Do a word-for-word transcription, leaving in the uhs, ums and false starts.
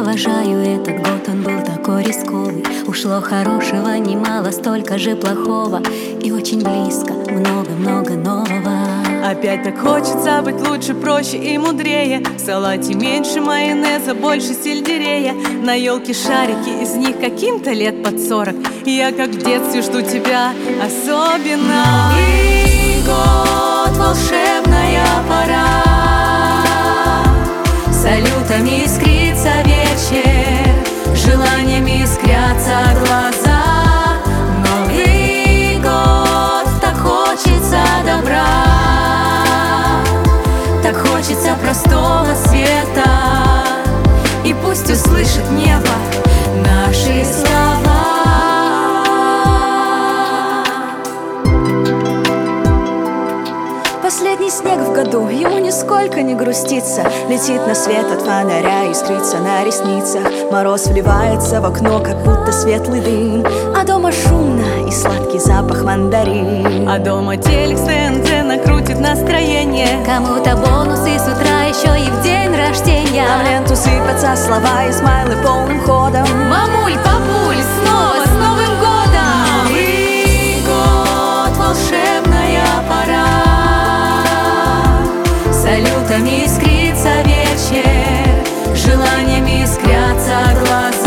провожаю этот год, он был такой рисковый. Ушло хорошего немало, столько же плохого. И очень близко, много-много нового. Опять так хочется быть лучше, проще и мудрее. В салате меньше майонеза, больше сельдерея. На елке шарики, из них каким-то лет под сорок. Я как в детстве жду тебя особенно. Новый год, волшебная пора, салютами искрится вечер, желаниями искрятся глаза. Новый год, так хочется добра, так хочется простого света. И пусть услышит небо наши слова. Последний снег в году, ему нисколько не грустится. Летит на свет от фонаря, искрится на ресницах. Мороз вливается в окно, как будто светлый дым. А дома шумно и сладкий запах мандарин. А дома телек с ТНТ накрутит настроение. Кому-то бонусы с утра, еще и в день рождения. А в ленту сыпятся слова и смайлы полным ходом. Мамуль, папуль, снова с Новым годом! Новый год, волшебная пора, салютами искрится вечер, желаниями искрятся глаза.